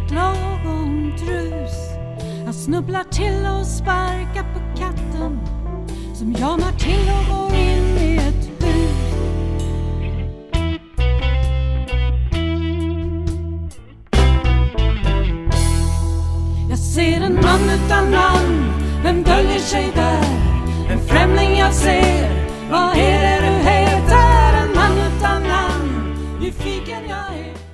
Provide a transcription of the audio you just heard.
ett lagom trus. Han snubblar till och sparkar på katten som jamar till och går in i ett hus. Jag ser en man utan namn, vem döljer sig där? En främling jag ser, vad är det du heter? En man utan namn, nyfiken jag är.